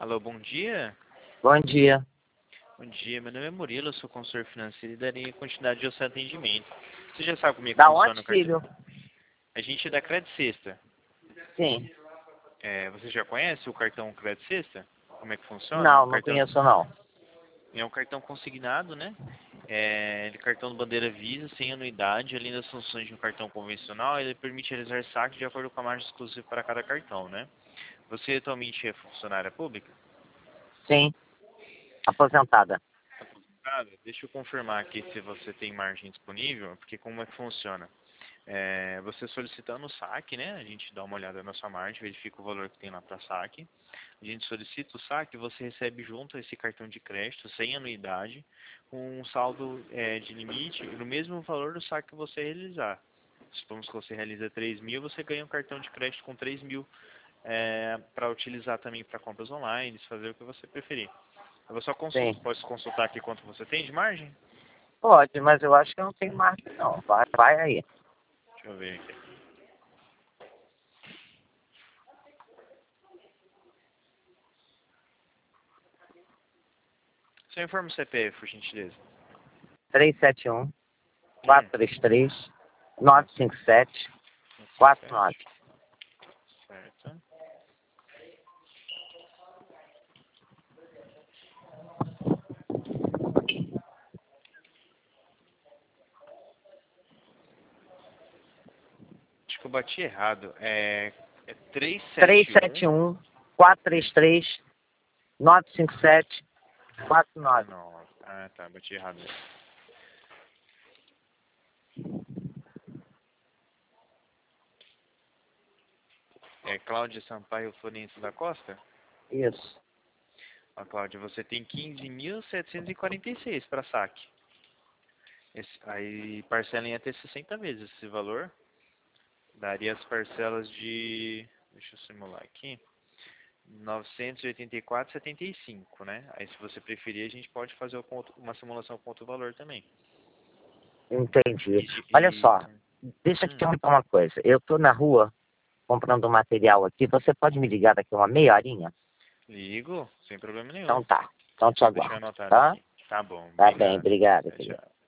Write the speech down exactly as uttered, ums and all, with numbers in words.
Alô, bom dia. Bom dia. Bom dia, meu nome é Murilo, eu sou consultor financeiro e darei continuidade ao seu atendimento. Você já sabe como é que Da funciona onde, o cartão? filho? A gente é da Credit Sexta. Sim. É, você já conhece o cartão Credit Sexta? Como é que funciona? Não, O não cartão conheço não. é um cartão consignado, né? É, ele é cartão de bandeira Visa, sem anuidade, além das funções de um cartão convencional, ele permite realizar saques de acordo com a margem exclusiva para cada cartão, né? Você atualmente é funcionária pública? Sim. Aposentada. Aposentada? Deixa eu confirmar aqui se você tem margem disponível, porque como é que funciona? É, você solicitando o saque, né? A gente dá uma olhada na sua margem, verifica o valor que tem lá para saque. A gente solicita o saque, você recebe junto a esse cartão de crédito, sem anuidade, com um saldo é, de limite no mesmo valor do saque que você realizar. Supomos que você realiza três mil, você ganha um cartão de crédito com três mil é, para utilizar também para compras online, fazer o que você preferir. Eu vou só Sim. consultar, posso consultar aqui quanto você tem de margem? Pode, mas eu acho que eu não tenho margem não. Vai, vai aí. Deixa eu ver aqui. Só informa o C P F, por gentileza. três sete um, Hum. quatro três três, nove cinco sete, quatro nove. Certo. Acho que eu bati errado. É, é três três sete sete um. um, quatro três três, nove cinco sete, quatro Ah, nove. não. Ah, tá. Bati errado mesmo. É Cláudia Sampaio Florencio da Costa? Isso. Ó, Cláudia, você tem quinze mil setecentos e quarenta e seis para saque. Esse, aí parcela em até sessenta vezes esse valor. Daria as parcelas de... Deixa eu simular aqui. novecentos e oitenta e quatro reais e setenta e cinco centavos, né? Aí se você preferir, a gente pode fazer uma simulação com outro valor também. Entendi. E, Olha e, só, deixa eu te hum, perguntar uma coisa. Eu tô na rua comprando um material aqui. Você pode me ligar daqui uma meia horinha? ligo, sem problema nenhum. Então tá. Então te Deixa eu aguardo, anotar tá? aqui. Tá bom, Tá bem, obrigado. obrigado, Tchau, querido. tchau.